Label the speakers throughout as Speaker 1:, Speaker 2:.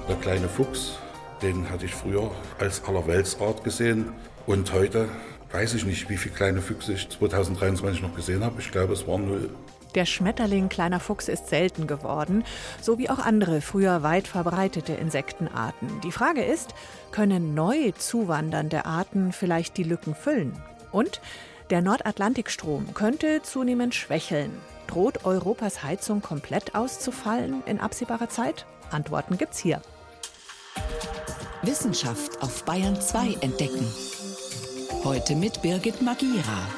Speaker 1: Der kleine Fuchs, den hatte ich früher als Allerweltsart gesehen. Und heute weiß ich nicht, wie viele kleine Füchse ich 2023 noch gesehen habe. Ich glaube, es waren 0.
Speaker 2: Der Schmetterling kleiner Fuchs ist selten geworden, so wie auch andere früher weit verbreitete Insektenarten. Die Frage ist, können neu zuwandernde Arten vielleicht die Lücken füllen? Und der Nordatlantikstrom könnte zunehmend schwächeln. Droht Europas Heizung komplett auszufallen in absehbarer Zeit? Antworten gibt's hier.
Speaker 3: Wissenschaft auf Bayern 2 entdecken. Heute mit Birgit Magira.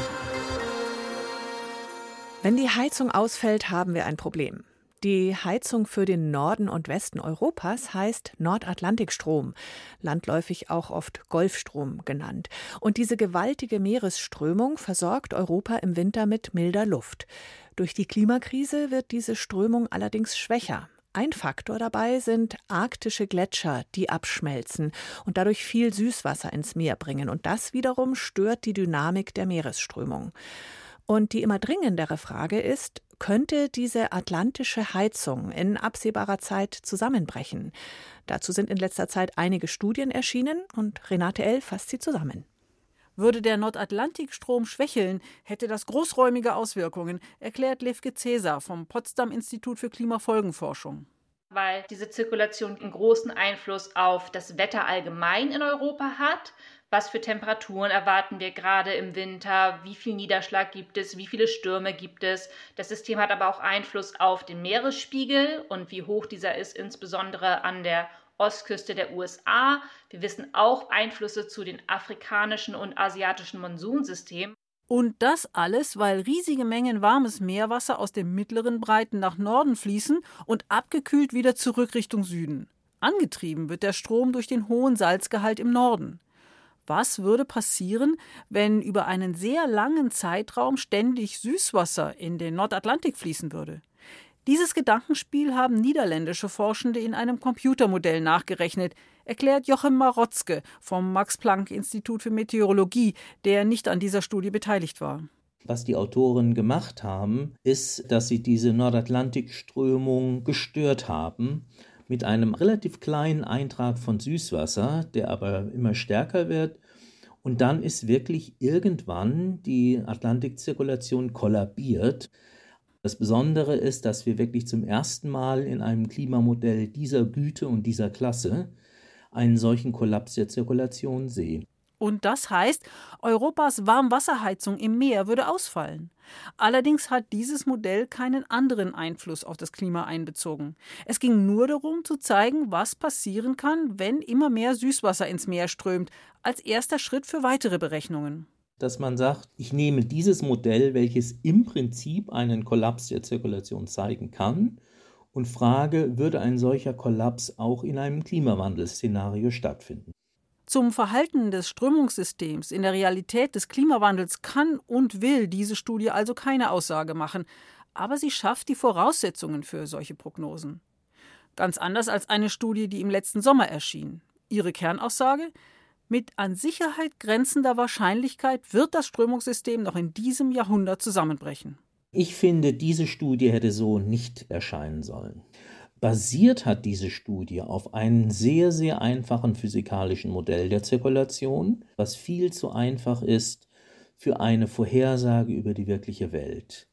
Speaker 2: Wenn die Heizung ausfällt, haben wir ein Problem. Die Heizung für den Norden und Westen Europas heißt Nordatlantikstrom, landläufig auch oft Golfstrom genannt. Und diese gewaltige Meeresströmung versorgt Europa im Winter mit milder Luft. Durch die Klimakrise wird diese Strömung allerdings schwächer. Ein Faktor dabei sind arktische Gletscher, die abschmelzen und dadurch viel Süßwasser ins Meer bringen. Und das wiederum stört die Dynamik der Meeresströmung. Und die immer dringendere Frage ist, könnte diese atlantische Heizung in absehbarer Zeit zusammenbrechen? Dazu sind in letzter Zeit einige Studien erschienen und Renate L. fasst sie zusammen.
Speaker 4: Würde der Nordatlantikstrom schwächeln, hätte das großräumige Auswirkungen, erklärt Levke Cäsar vom Potsdam-Institut für Klimafolgenforschung.
Speaker 5: Weil diese Zirkulation einen großen Einfluss auf das Wetter allgemein in Europa hat. Was für Temperaturen erwarten wir gerade im Winter? Wie viel Niederschlag gibt es? Wie viele Stürme gibt es? Das System hat aber auch Einfluss auf den Meeresspiegel und wie hoch dieser ist, insbesondere an der Ostküste der USA. Wir wissen auch Einflüsse zu den afrikanischen und asiatischen Monsunsystemen.
Speaker 4: Und das alles, weil riesige Mengen warmes Meerwasser aus den mittleren Breiten nach Norden fließen und abgekühlt wieder zurück Richtung Süden. Angetrieben wird der Strom durch den hohen Salzgehalt im Norden. Was würde passieren, wenn über einen sehr langen Zeitraum ständig Süßwasser in den Nordatlantik fließen würde? Dieses Gedankenspiel haben niederländische Forschende in einem Computermodell nachgerechnet, erklärt Jochem Marotzke vom Max-Planck-Institut für Meteorologie, der nicht an dieser Studie beteiligt war.
Speaker 6: Was die Autoren gemacht haben, ist, dass sie diese Nordatlantikströmung gestört haben mit einem relativ kleinen Eintrag von Süßwasser, der aber immer stärker wird. Und dann ist wirklich irgendwann die Atlantikzirkulation kollabiert. Das Besondere ist, dass wir wirklich zum ersten Mal in einem Klimamodell dieser Güte und dieser Klasse einen solchen Kollaps der Zirkulation sehen.
Speaker 4: Und das heißt, Europas Warmwasserheizung im Meer würde ausfallen. Allerdings hat dieses Modell keinen anderen Einfluss auf das Klima einbezogen. Es ging nur darum, zu zeigen, was passieren kann, wenn immer mehr Süßwasser ins Meer strömt, als erster Schritt für weitere Berechnungen.
Speaker 6: Dass man sagt, ich nehme dieses Modell, welches im Prinzip einen Kollaps der Zirkulation zeigen kann, und frage, würde ein solcher Kollaps auch in einem Klimawandelszenario stattfinden?
Speaker 4: Zum Verhalten des Strömungssystems in der Realität des Klimawandels kann und will diese Studie also keine Aussage machen, aber sie schafft die Voraussetzungen für solche Prognosen. Ganz anders als eine Studie, die im letzten Sommer erschien. Ihre Kernaussage: Mit an Sicherheit grenzender Wahrscheinlichkeit wird das Strömungssystem noch in diesem Jahrhundert zusammenbrechen.
Speaker 6: Ich finde, diese Studie hätte so nicht erscheinen sollen. Basiert hat diese Studie auf einem sehr, sehr einfachen physikalischen Modell der Zirkulation, was viel zu einfach ist für eine Vorhersage über die wirkliche Welt.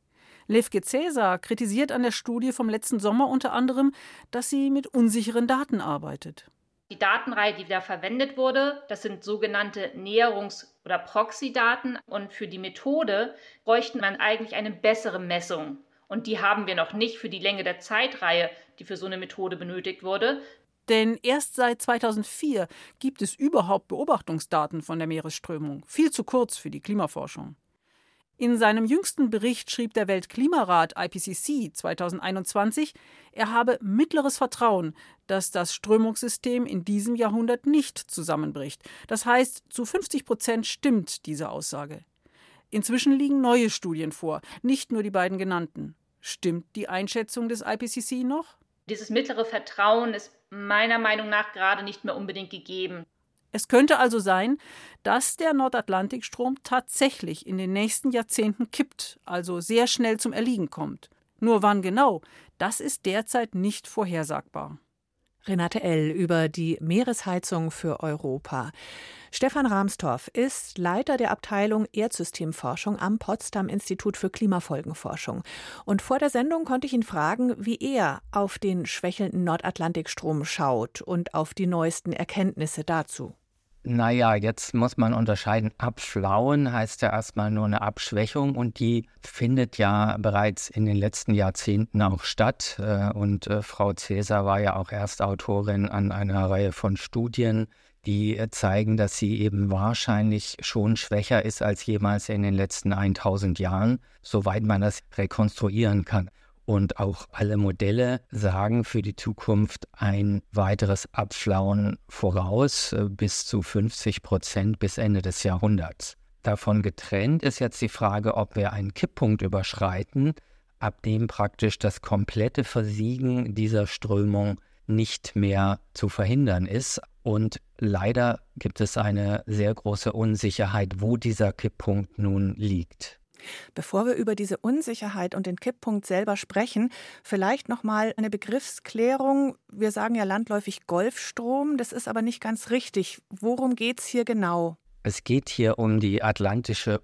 Speaker 4: Levke Cäsar kritisiert an der Studie vom letzten Sommer unter anderem, dass sie mit unsicheren Daten arbeitet.
Speaker 5: Die Datenreihe, die da verwendet wurde, das sind sogenannte Näherungs- oder Proxy-Daten. Und für die Methode bräuchten man eigentlich eine bessere Messung. Und die haben wir noch nicht für die Länge der Zeitreihe, die für so eine Methode benötigt wurde.
Speaker 4: Denn erst seit 2004 gibt es überhaupt Beobachtungsdaten von der Meeresströmung. Viel zu kurz für die Klimaforschung. In seinem jüngsten Bericht schrieb der Weltklimarat IPCC 2021, er habe mittleres Vertrauen, dass das Strömungssystem in diesem Jahrhundert nicht zusammenbricht. Das heißt, zu 50% stimmt diese Aussage. Inzwischen liegen neue Studien vor, nicht nur die beiden genannten. Stimmt die Einschätzung des IPCC noch?
Speaker 5: Dieses mittlere Vertrauen ist meiner Meinung nach gerade nicht mehr unbedingt gegeben.
Speaker 4: Es könnte also sein, dass der Nordatlantikstrom tatsächlich in den nächsten Jahrzehnten kippt, also sehr schnell zum Erliegen kommt. Nur wann genau, das ist derzeit nicht vorhersagbar.
Speaker 2: Renate L. über die Meeresheizung für Europa. Stefan Rahmstorff ist Leiter der Abteilung Erdsystemforschung am Potsdam Institut für Klimafolgenforschung. Und vor der Sendung konnte ich ihn fragen, wie er auf den schwächelnden Nordatlantikstrom schaut und auf die neuesten Erkenntnisse dazu.
Speaker 7: Naja, jetzt muss man unterscheiden. Abflauen heißt ja erstmal nur eine Abschwächung und die findet ja bereits in den letzten Jahrzehnten auch statt. Und Frau Cäsar war ja auch Erstautorin an einer Reihe von Studien, die zeigen, dass sie eben wahrscheinlich schon schwächer ist als jemals in den letzten 1000 Jahren, soweit man das rekonstruieren kann. Und auch alle Modelle sagen für die Zukunft ein weiteres Abflauen voraus, bis zu 50% bis Ende des Jahrhunderts. Davon getrennt ist jetzt die Frage, ob wir einen Kipppunkt überschreiten, ab dem praktisch das komplette Versiegen dieser Strömung nicht mehr zu verhindern ist. Und leider gibt es eine sehr große Unsicherheit, wo dieser Kipppunkt nun liegt.
Speaker 2: Bevor wir über diese Unsicherheit und den Kipppunkt selber sprechen, vielleicht noch mal eine Begriffsklärung. Wir sagen ja landläufig Golfstrom, das ist aber nicht ganz richtig. Worum geht es hier genau?
Speaker 7: Es geht hier um die atlantische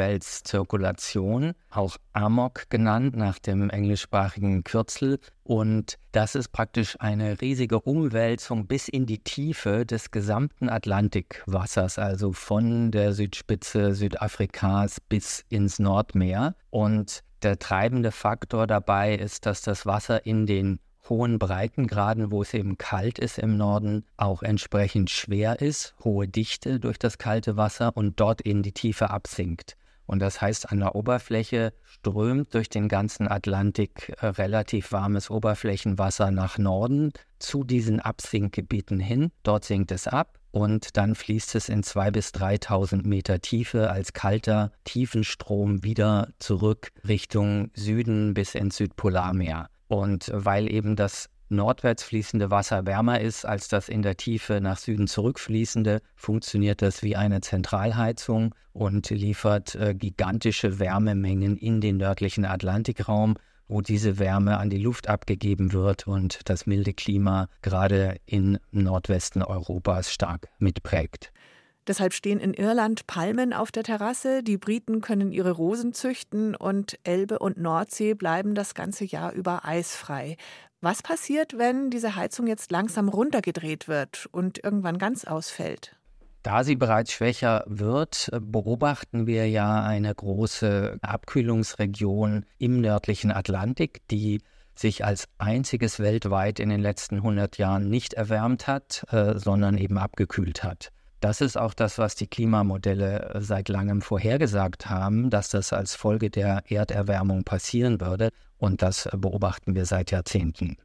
Speaker 7: Umweltzirkulation, auch AMOC genannt, nach dem englischsprachigen Kürzel. Und das ist praktisch eine riesige Umwälzung bis in die Tiefe des gesamten Atlantikwassers, also von der Südspitze Südafrikas bis ins Nordmeer. Und der treibende Faktor dabei ist, dass das Wasser in den hohen Breitengraden, wo es eben kalt ist im Norden, auch entsprechend schwer ist, hohe Dichte durch das kalte Wasser und dort in die Tiefe absinkt. Und das heißt, an der Oberfläche strömt durch den ganzen Atlantik relativ warmes Oberflächenwasser nach Norden zu diesen Absinkgebieten hin. Dort sinkt es ab und dann fließt es in 2.000 bis 3.000 Meter Tiefe als kalter Tiefenstrom wieder zurück Richtung Süden bis ins Südpolarmeer. Und weil eben das nordwärts fließende Wasser wärmer ist als das in der Tiefe nach Süden zurückfließende, funktioniert das wie eine Zentralheizung und liefert gigantische Wärmemengen in den nördlichen Atlantikraum, wo diese Wärme an die Luft abgegeben wird und das milde Klima gerade im Nordwesten Europas stark mitprägt.
Speaker 2: Deshalb stehen in Irland Palmen auf der Terrasse, die Briten können ihre Rosen züchten und Elbe und Nordsee bleiben das ganze Jahr über eisfrei. Was passiert, wenn diese Heizung jetzt langsam runtergedreht wird und irgendwann ganz ausfällt?
Speaker 7: Da sie bereits schwächer wird, beobachten wir ja eine große Abkühlungsregion im nördlichen Atlantik, die sich als einziges weltweit in den letzten 100 Jahren nicht erwärmt hat, sondern eben abgekühlt hat. Das ist auch das, was die Klimamodelle seit langem vorhergesagt haben, dass das als Folge der Erderwärmung passieren würde. Und das beobachten wir seit Jahrzehnten.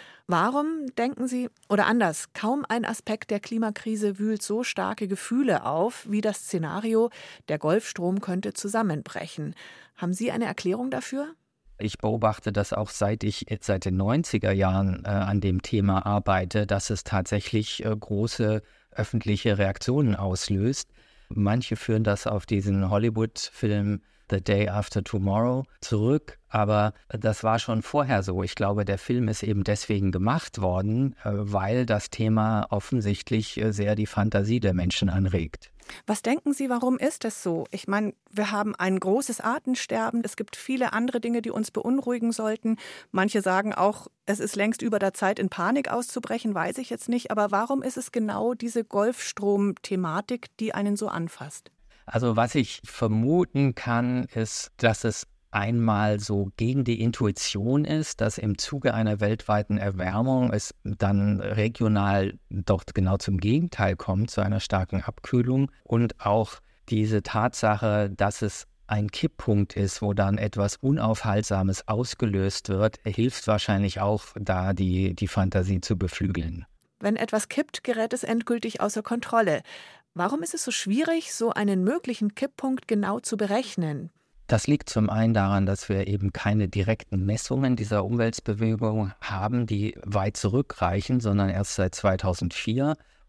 Speaker 2: Warum denken Sie, oder anders, kaum ein Aspekt der Klimakrise wühlt so starke Gefühle auf, wie das Szenario, der Golfstrom könnte zusammenbrechen. Haben Sie eine Erklärung dafür?
Speaker 7: Ich beobachte das auch seit den 90er Jahren an dem Thema arbeite, dass es tatsächlich große öffentliche Reaktionen auslöst. Manche führen das auf diesen Hollywood-Film The Day After Tomorrow zurück, aber das war schon vorher so. Ich glaube, der Film ist eben deswegen gemacht worden, weil das Thema offensichtlich sehr die Fantasie der Menschen anregt.
Speaker 2: Was denken Sie, warum ist das so? Ich meine, wir haben ein großes Artensterben. Es gibt viele andere Dinge, die uns beunruhigen sollten. Manche sagen auch, es ist längst über der Zeit, in Panik auszubrechen, weiß ich jetzt nicht. Aber warum ist es genau diese Golfstrom-Thematik, die einen so anfasst?
Speaker 7: Also was ich vermuten kann, ist, dass es einmal so gegen die Intuition ist, dass im Zuge einer weltweiten Erwärmung es dann regional doch genau zum Gegenteil kommt, zu einer starken Abkühlung. Und auch diese Tatsache, dass es ein Kipppunkt ist, wo dann etwas Unaufhaltsames ausgelöst wird, hilft wahrscheinlich auch, da die Fantasie zu beflügeln.
Speaker 2: Wenn etwas kippt, gerät es endgültig außer Kontrolle. Warum ist es so schwierig, so einen möglichen Kipppunkt genau zu berechnen?
Speaker 7: Das liegt zum einen daran, dass wir eben keine direkten Messungen dieser Umweltbewegung haben, die weit zurückreichen, sondern erst seit 2004.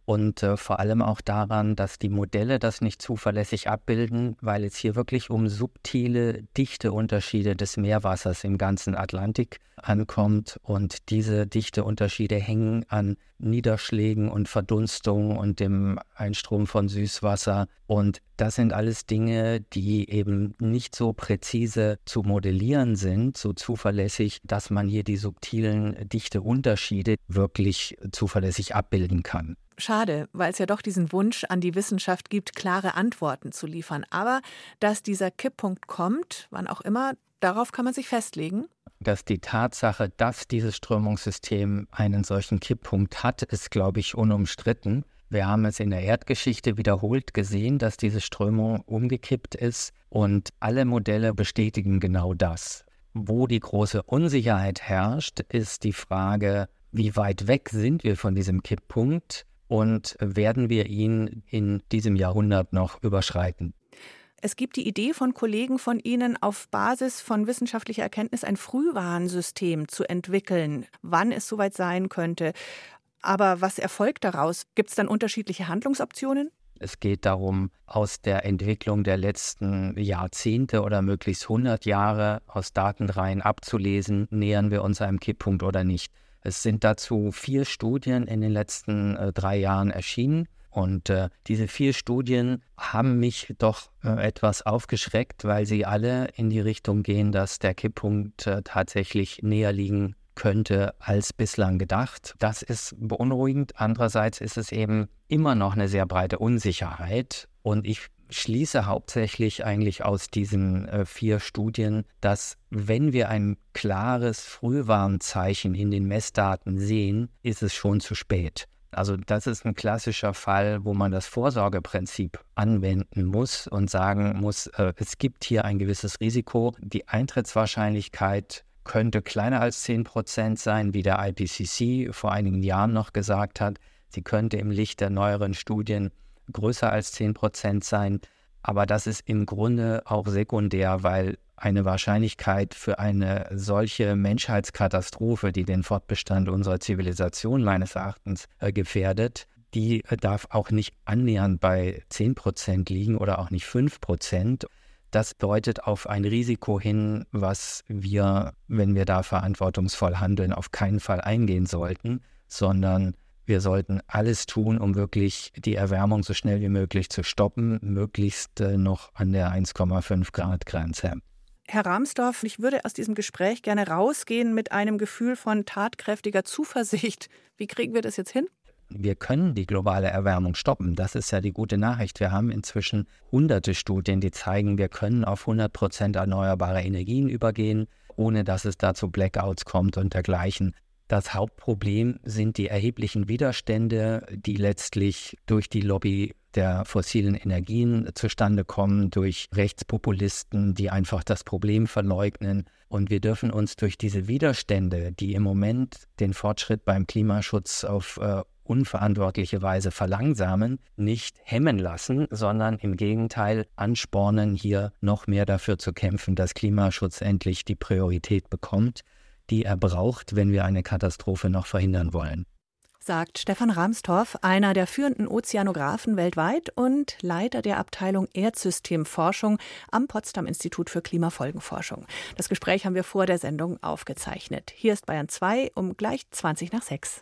Speaker 7: und vor allem auch daran, dass die Modelle das nicht zuverlässig abbilden, weil es hier wirklich um subtile Dichteunterschiede des Meerwassers im ganzen Atlantik ankommt und diese Dichteunterschiede hängen an Niederschlägen und Verdunstungen und dem Einstrom von Süßwasser und das sind alles Dinge, die eben nicht so präzise zu modellieren sind, so zuverlässig, dass man hier die subtilen Dichteunterschiede wirklich zuverlässig abbilden kann.
Speaker 2: Schade, weil es ja doch diesen Wunsch an die Wissenschaft gibt, klare Antworten zu liefern. Aber dass dieser Kipppunkt kommt, wann auch immer, darauf kann man sich festlegen.
Speaker 7: Dass die Tatsache, dass dieses Strömungssystem einen solchen Kipppunkt hat, ist, glaube ich, unumstritten. Wir haben es in der Erdgeschichte wiederholt gesehen, dass diese Strömung umgekippt ist und alle Modelle bestätigen genau das. Wo die große Unsicherheit herrscht, ist die Frage, wie weit weg sind wir von diesem Kipppunkt und werden wir ihn in diesem Jahrhundert noch überschreiten?
Speaker 2: Es gibt die Idee von Kollegen von Ihnen, auf Basis von wissenschaftlicher Erkenntnis ein Frühwarnsystem zu entwickeln, wann es soweit sein könnte. Aber was erfolgt daraus? Gibt es dann unterschiedliche Handlungsoptionen?
Speaker 7: Es geht darum, aus der Entwicklung der letzten Jahrzehnte oder möglichst 100 Jahre aus Datenreihen abzulesen, nähern wir uns einem Kipppunkt oder nicht. Es sind dazu 4 Studien in den letzten 3 Jahren erschienen. Und diese 4 Studien haben mich doch etwas aufgeschreckt, weil sie alle in die Richtung gehen, dass der Kipppunkt tatsächlich näher liegen könnte als bislang gedacht. Das ist beunruhigend. Andererseits ist es eben immer noch eine sehr breite Unsicherheit. Und ich schließe hauptsächlich eigentlich aus diesen 4 Studien, dass wenn wir ein klares Frühwarnzeichen in den Messdaten sehen, ist es schon zu spät. Also das ist ein klassischer Fall, wo man das Vorsorgeprinzip anwenden muss und sagen muss, es gibt hier ein gewisses Risiko. Die Eintrittswahrscheinlichkeit könnte kleiner als 10% sein, wie der IPCC vor einigen Jahren noch gesagt hat. Sie könnte im Licht der neueren Studien größer als 10% sein. Aber das ist im Grunde auch sekundär, weil eine Wahrscheinlichkeit für eine solche Menschheitskatastrophe, die den Fortbestand unserer Zivilisation meines Erachtens gefährdet, die darf auch nicht annähernd bei 10% liegen oder auch nicht 5%. Das deutet auf ein Risiko hin, was wir, wenn wir da verantwortungsvoll handeln, auf keinen Fall eingehen sollten, sondern wir sollten alles tun, um wirklich die Erwärmung so schnell wie möglich zu stoppen, möglichst noch an der 1,5 Grad Grenze.
Speaker 2: Herr Rahmstorf, ich würde aus diesem Gespräch gerne rausgehen mit einem Gefühl von tatkräftiger Zuversicht. Wie kriegen wir das jetzt hin?
Speaker 7: Wir können die globale Erwärmung stoppen. Das ist ja die gute Nachricht. Wir haben inzwischen hunderte Studien, die zeigen, wir können auf 100% erneuerbare Energien übergehen, ohne dass es da zu Blackouts kommt und dergleichen. Das Hauptproblem sind die erheblichen Widerstände, die letztlich durch die Lobby der fossilen Energien zustande kommen, durch Rechtspopulisten, die einfach das Problem verleugnen. Und wir dürfen uns durch diese Widerstände, die im Moment den Fortschritt beim Klimaschutz auf unverantwortliche Weise verlangsamen, nicht hemmen lassen, sondern im Gegenteil anspornen, hier noch mehr dafür zu kämpfen, dass Klimaschutz endlich die Priorität bekommt, die er braucht, wenn wir eine Katastrophe noch verhindern wollen.
Speaker 2: Sagt Stefan Rahmstorf, einer der führenden Ozeanographen weltweit und Leiter der Abteilung Erdsystemforschung am Potsdam Institut für Klimafolgenforschung. Das Gespräch haben wir vor der Sendung aufgezeichnet. Hier ist Bayern 2 um gleich 20:06.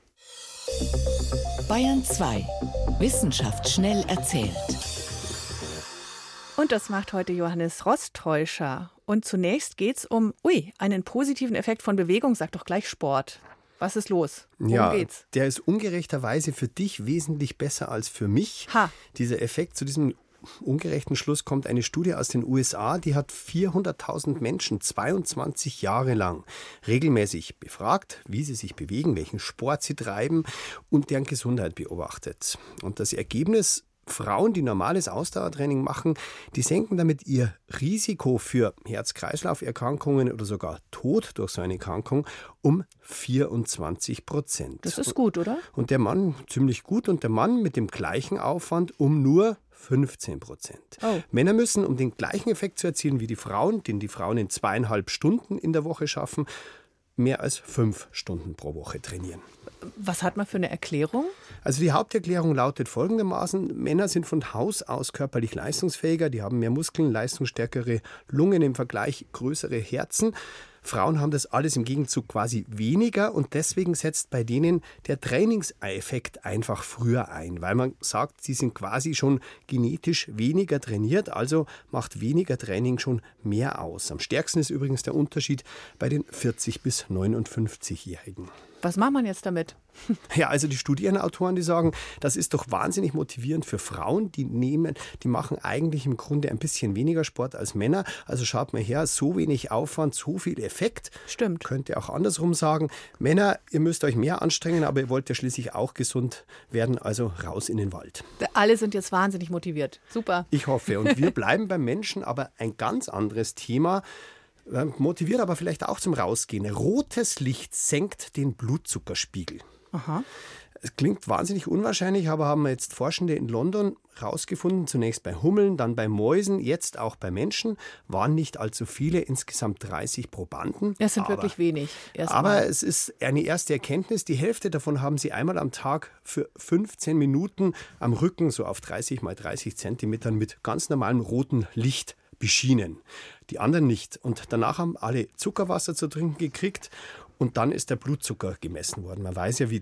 Speaker 3: Bayern 2. Wissenschaft schnell erzählt.
Speaker 2: Und das macht heute Johannes Rostäuscher. Und zunächst geht es um, einen positiven Effekt von Bewegung, sagt doch gleich Sport. Was ist los? Worum geht's?
Speaker 8: Der ist ungerechterweise für dich wesentlich besser als für mich. Dieser Effekt, zu diesem ungerechten Schluss kommt eine Studie aus den USA, die hat 400.000 Menschen 22 Jahre lang regelmäßig befragt, wie sie sich bewegen, welchen Sport sie treiben und deren Gesundheit beobachtet. Und das Ergebnis: Frauen, die normales Ausdauertraining machen, die senken damit ihr Risiko für Herz-Kreislauf-Erkrankungen oder sogar Tod durch so eine Erkrankung um 24%.
Speaker 2: Das ist gut, oder?
Speaker 8: Und der Mann ziemlich gut und der Mann mit dem gleichen Aufwand um nur 15%. Männer müssen, um den gleichen Effekt zu erzielen wie die Frauen, den die Frauen in 2,5 Stunden in der Woche schaffen, mehr als 5 Stunden pro Woche trainieren.
Speaker 2: Was hat man für eine Erklärung?
Speaker 8: Also die Haupterklärung lautet folgendermaßen: Männer sind von Haus aus körperlich leistungsfähiger, die haben mehr Muskeln, leistungsstärkere Lungen, im Vergleich größere Herzen. Frauen haben das alles im Gegenzug quasi weniger und deswegen setzt bei denen der Trainingseffekt einfach früher ein, weil man sagt, sie sind quasi schon genetisch weniger trainiert, also macht weniger Training schon mehr aus. Am stärksten ist übrigens der Unterschied bei den 40- bis 59-Jährigen.
Speaker 2: Was macht man jetzt damit?
Speaker 8: Ja, also die Studienautoren, die sagen, das ist doch wahnsinnig motivierend für Frauen, die machen eigentlich im Grunde ein bisschen weniger Sport als Männer. Also schaut mal her, so wenig Aufwand, so viel Effekt.
Speaker 2: Stimmt.
Speaker 8: Könnte auch andersrum sagen. Männer, ihr müsst euch mehr anstrengen, aber ihr wollt ja schließlich auch gesund werden, also raus in den Wald.
Speaker 2: Alle sind jetzt wahnsinnig motiviert. Super.
Speaker 8: Ich hoffe. Und wir bleiben beim Menschen, aber ein ganz anderes Thema. Motiviert aber vielleicht auch zum Rausgehen. Rotes Licht senkt den Blutzuckerspiegel.
Speaker 2: Aha.
Speaker 8: Es klingt wahnsinnig unwahrscheinlich, aber haben jetzt Forschende in London herausgefunden, zunächst bei Hummeln, dann bei Mäusen, jetzt auch bei Menschen, waren nicht allzu viele, insgesamt 30 Probanden.
Speaker 2: Das sind wirklich wenig.
Speaker 8: Aber es ist eine erste Erkenntnis, die Hälfte davon haben sie einmal am Tag für 15 Minuten am Rücken, so auf 30 mal 30 Zentimetern mit ganz normalem rotem Licht beschienen. Die anderen nicht. Und danach haben alle Zuckerwasser zu trinken gekriegt. Und dann ist der Blutzucker gemessen worden. Man weiß ja, wie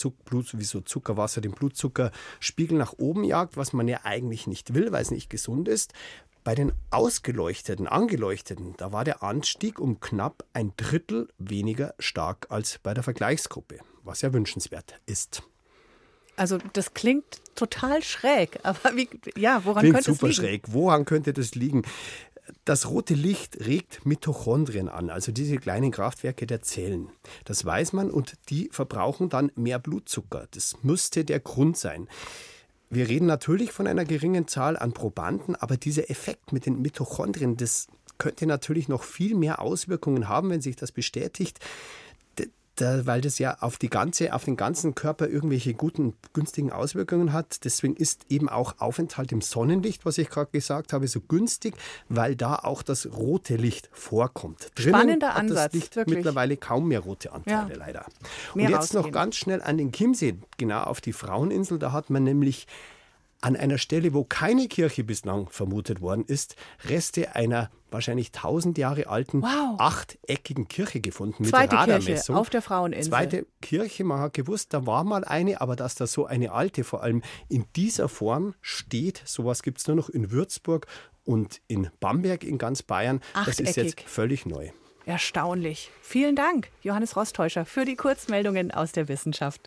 Speaker 8: so Zuckerwasser den Blutzuckerspiegel nach oben jagt, was man ja eigentlich nicht will, weil es nicht gesund ist. Bei den Angeleuchteten, da war der Anstieg um knapp 1/3 weniger stark als bei der Vergleichsgruppe, was ja wünschenswert ist.
Speaker 2: Also das klingt total schräg, aber woran
Speaker 8: klingt
Speaker 2: könnte es
Speaker 8: super
Speaker 2: liegen?
Speaker 8: Schräg. Woran könnte das liegen? Das rote Licht regt Mitochondrien an, also diese kleinen Kraftwerke der Zellen. Das weiß man und die verbrauchen dann mehr Blutzucker. Das müsste der Grund sein. Wir reden natürlich von einer geringen Zahl an Probanden, aber dieser Effekt mit den Mitochondrien, das könnte natürlich noch viel mehr Auswirkungen haben, wenn sich das bestätigt. Weil das ja auf den ganzen Körper irgendwelche guten, günstigen Auswirkungen hat. Deswegen ist eben auch Aufenthalt im Sonnenlicht, was ich gerade gesagt habe, so günstig, weil da auch das rote Licht vorkommt.
Speaker 2: Spannender Ansatz,
Speaker 8: hat das Licht
Speaker 2: wirklich.
Speaker 8: Mittlerweile kaum mehr rote Anteile, leider. Und jetzt noch ganz schnell an den Chiemsee, genau auf die Fraueninsel. Da hat man nämlich an einer Stelle, wo keine Kirche bislang vermutet worden ist, Reste einer wahrscheinlich 1000 Jahre alten, achteckigen Kirche gefunden mit Radarmessung.
Speaker 2: Kirche auf der Fraueninsel.
Speaker 8: Zweite Kirche, man hat gewusst, da war mal eine, aber dass da so eine alte, vor allem in dieser Form steht, sowas gibt es nur noch in Würzburg und in Bamberg in ganz Bayern. Das ist jetzt völlig neu.
Speaker 2: Erstaunlich. Vielen Dank, Johannes Rostäuscher, für die Kurzmeldungen aus der Wissenschaft.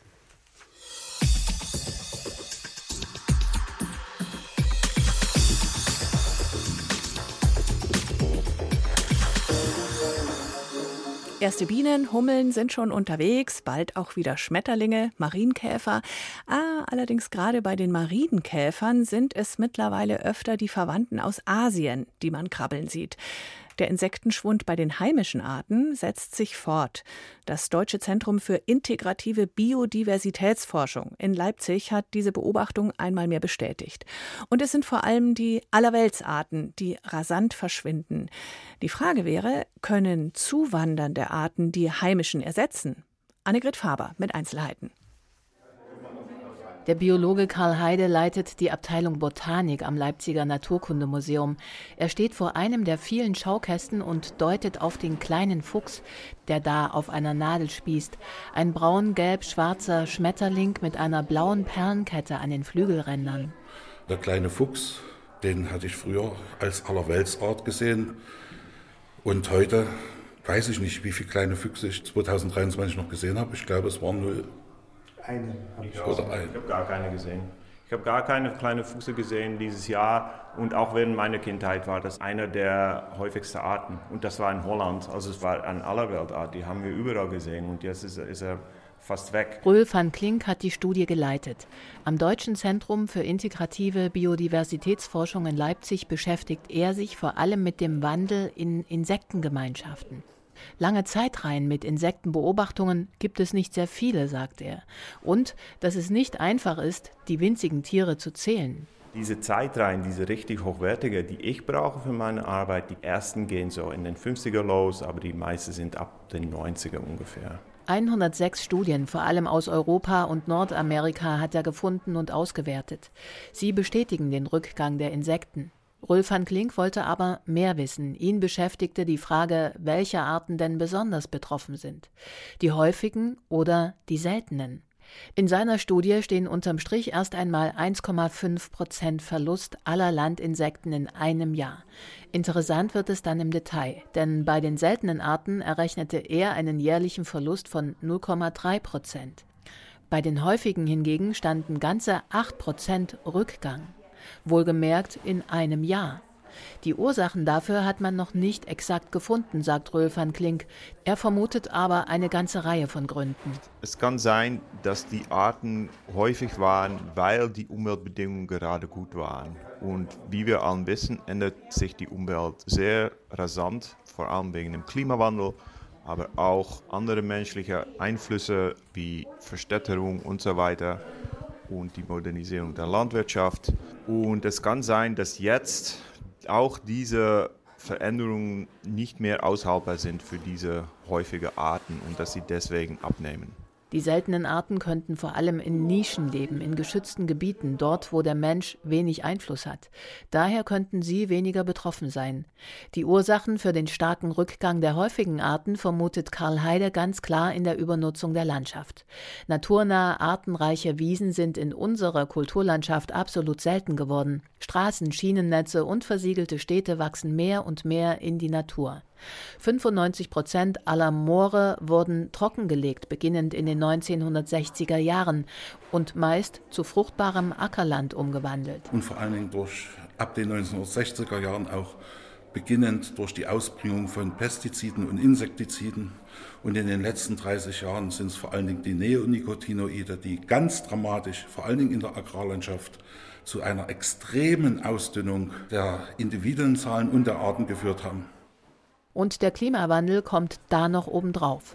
Speaker 2: Erste Bienen, Hummeln sind schon unterwegs, bald auch wieder Schmetterlinge, Marienkäfer. Allerdings gerade bei den Marienkäfern sind es mittlerweile öfter die Verwandten aus Asien, die man krabbeln sieht. Der Insektenschwund bei den heimischen Arten setzt sich fort. Das Deutsche Zentrum für integrative Biodiversitätsforschung in Leipzig hat diese Beobachtung einmal mehr bestätigt. Und es sind vor allem die Allerweltsarten, die rasant verschwinden. Die Frage wäre, können zuwandernde Arten die heimischen ersetzen? Annegret Faber mit Einzelheiten.
Speaker 9: Der Biologe Karl Heide leitet die Abteilung Botanik am Leipziger Naturkundemuseum. Er steht vor einem der vielen Schaukästen und deutet auf den kleinen Fuchs, der da auf einer Nadel spießt. Ein braun-gelb-schwarzer Schmetterling mit einer blauen Perlenkette an den Flügelrändern.
Speaker 1: Der kleine Fuchs, den hatte ich früher als Allerweltsart gesehen. Und heute weiß ich nicht, wie viele kleine Füchse ich 2023 noch gesehen habe. Ich glaube, es waren 0.
Speaker 10: Ich habe gar keine gesehen. Ich habe gar keine kleinen Füchse gesehen dieses Jahr. Und auch während meiner Kindheit war das einer der häufigsten Arten. Und das war in Holland. Also es war eine Allerweltart. Die haben wir überall gesehen. Und jetzt ist er fast weg.
Speaker 9: Roel van Klink hat die Studie geleitet. Am Deutschen Zentrum für integrative Biodiversitätsforschung in Leipzig beschäftigt er sich vor allem mit dem Wandel in Insektengemeinschaften. Lange Zeitreihen mit Insektenbeobachtungen gibt es nicht sehr viele, sagt er. Und dass es nicht einfach ist, die winzigen Tiere zu zählen.
Speaker 10: Diese Zeitreihen, diese richtig hochwertige, die ich brauche für meine Arbeit, die ersten gehen so in den 50er los, aber die meisten sind ab den 90er ungefähr.
Speaker 9: 106 Studien, vor allem aus Europa und Nordamerika, hat er gefunden und ausgewertet. Sie bestätigen den Rückgang der Insekten. Roel van Klink wollte aber mehr wissen. Ihn beschäftigte die Frage, welche Arten denn besonders betroffen sind. Die häufigen oder die seltenen. In seiner Studie stehen unterm Strich erst einmal 1,5% Verlust aller Landinsekten in einem Jahr. Interessant wird es dann im Detail, denn bei den seltenen Arten errechnete er einen jährlichen Verlust von 0,3%. Bei den häufigen hingegen standen ganze 8% Rückgang. Wohlgemerkt in einem Jahr. Die Ursachen dafür hat man noch nicht exakt gefunden, sagt Roel van Klink. Er vermutet aber eine ganze Reihe von Gründen.
Speaker 10: Es kann sein, dass die Arten häufig waren, weil die Umweltbedingungen gerade gut waren. Und wie wir alle wissen, ändert sich die Umwelt sehr rasant, vor allem wegen dem Klimawandel, aber auch andere menschliche Einflüsse wie Verstädterung und so weiter. Und die Modernisierung der Landwirtschaft. Und es kann sein, dass jetzt auch diese Veränderungen nicht mehr aushaltbar sind für diese häufigen Arten und dass sie deswegen abnehmen.
Speaker 9: Die seltenen Arten könnten vor allem in Nischen leben, in geschützten Gebieten, dort, wo der Mensch wenig Einfluss hat. Daher könnten sie weniger betroffen sein. Die Ursachen für den starken Rückgang der häufigen Arten vermutet Karl Heide ganz klar in der Übernutzung der Landschaft. Naturnahe, artenreiche Wiesen sind in unserer Kulturlandschaft absolut selten geworden. Straßen, Schienennetze und versiegelte Städte wachsen mehr und mehr in die Natur. 95% aller Moore wurden trockengelegt, beginnend in den 1960er Jahren und meist zu fruchtbarem Ackerland umgewandelt.
Speaker 1: Und vor allen Dingen ab den 1960er Jahren auch beginnend durch die Ausbringung von Pestiziden und Insektiziden. Und in den letzten 30 Jahren sind es vor allen Dingen die Neonicotinoide, die ganz dramatisch, vor allen Dingen in der Agrarlandschaft, zu einer extremen Ausdünnung der Individuenzahlen und der Arten geführt haben.
Speaker 9: Und der Klimawandel kommt da noch obendrauf.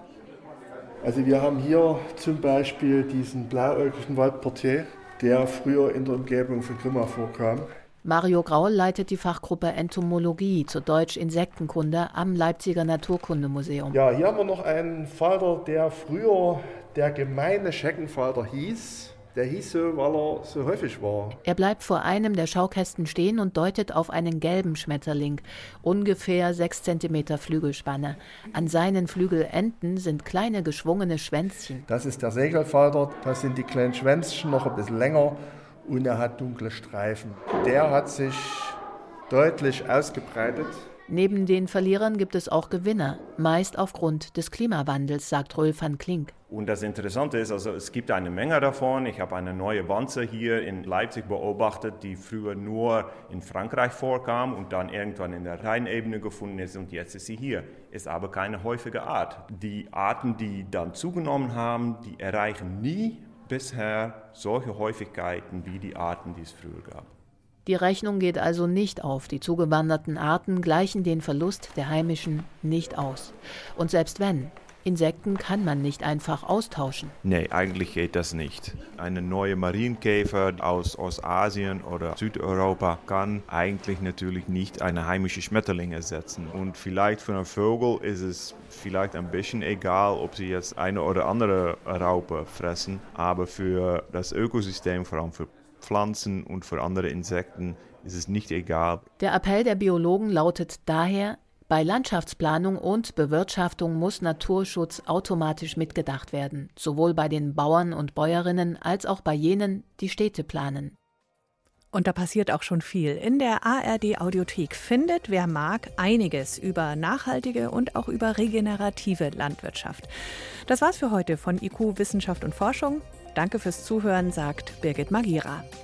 Speaker 11: Also wir haben hier zum Beispiel diesen blauäugigen Waldportier, der früher in der Umgebung von Grimma vorkam.
Speaker 9: Mario Graul leitet die Fachgruppe Entomologie, zu Deutsch Insektenkunde, am Leipziger Naturkundemuseum.
Speaker 11: Ja, hier haben wir noch einen Falter, der früher der gemeine Scheckenfalter hieß. Der hieß so, weil er so häufig war.
Speaker 9: Er bleibt vor einem der Schaukästen stehen und deutet auf einen gelben Schmetterling, ungefähr 6 cm Flügelspanne. An seinen Flügelenden sind kleine geschwungene Schwänzchen.
Speaker 11: Das ist der Segelfalter, das sind die kleinen Schwänzchen, noch ein bisschen länger und er hat dunkle Streifen. Der hat sich deutlich ausgebreitet.
Speaker 9: Neben den Verlierern gibt es auch Gewinner, meist aufgrund des Klimawandels, sagt Roel van Klink.
Speaker 10: Und das Interessante ist, also es gibt eine Menge davon. Ich habe eine neue Wanze hier in Leipzig beobachtet, die früher nur in Frankreich vorkam und dann irgendwann in der Rheinebene gefunden ist und jetzt ist sie hier. Ist aber keine häufige Art. Die Arten, die dann zugenommen haben, die erreichen nie bisher solche Häufigkeiten wie die Arten, die es früher gab.
Speaker 9: Die Rechnung geht also nicht auf. Die zugewanderten Arten gleichen den Verlust der heimischen nicht aus. Und selbst wenn, Insekten kann man nicht einfach austauschen.
Speaker 10: Nee, eigentlich geht das nicht. Eine neue Marienkäfer aus Ostasien oder Südeuropa kann eigentlich natürlich nicht eine heimische Schmetterling ersetzen. Und vielleicht für einen Vogel ist es vielleicht ein bisschen egal, ob sie jetzt eine oder andere Raupe fressen, aber für das Ökosystem, vor allem für Pflanzen und für andere Insekten ist es nicht egal.
Speaker 9: Der Appell der Biologen lautet daher, bei Landschaftsplanung und Bewirtschaftung muss Naturschutz automatisch mitgedacht werden, sowohl bei den Bauern und Bäuerinnen als auch bei jenen, die Städte planen.
Speaker 2: Und da passiert auch schon viel. In der ARD-Audiothek findet, wer mag, einiges über nachhaltige und auch über regenerative Landwirtschaft. Das war's für heute von IQ Wissenschaft und Forschung. Danke fürs Zuhören, sagt Birgit Magira.